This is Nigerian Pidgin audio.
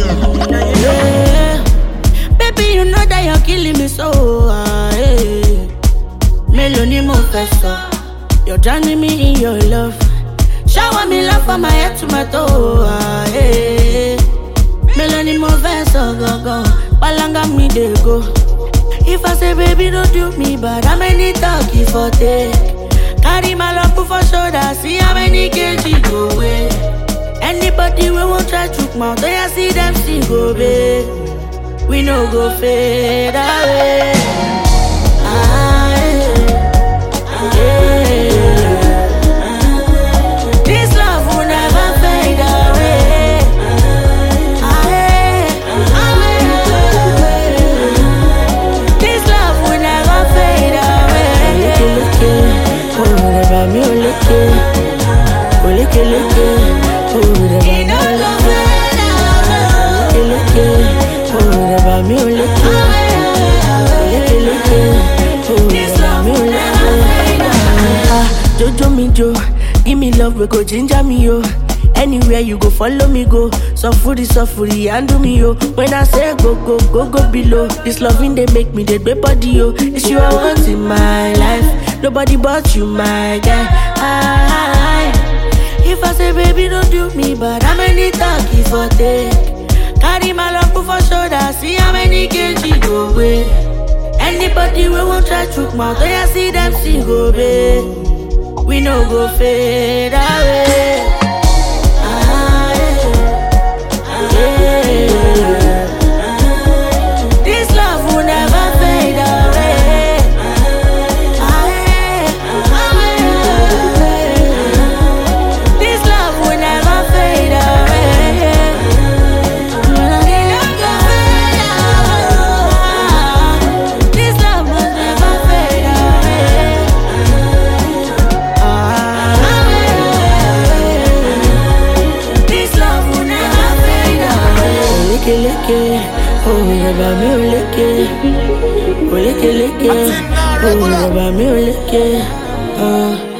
Yeah. Baby, you know that you're killing me so. Yeah. Melody mo fessor, you're drowning me in your love. Shower me love from my head to my toe. Yeah. Melody mo fessor, go go. Palanga me they go. If I say baby don't do me bad, how many talk you for take? Carry my love for shoulder, see how many kg go away. Anybody we won't try to mount, do you see them see go babe? We no go fade away. This love will never fade away. This love will never fade away. Jojo me Jo, give me love, we go ginger me yo. Anywhere you go, follow me go. Sufuri, and do me yo. When I say go below. This loving they make me dead body yo. It's you I want in my life. Nobody but you, my guy. If I say baby don't do me bad, how many talk you for take? Carry my love for shoulder, see how many kg go away. Anybody we won't try to mount, do you see them see go babe? We no go fade away. This love will never fade away. This love will never fade away. This love will never fade away. This love will never fade away. Oh, yaba mi o leke, oh, leke, oh, yaba mi o leke,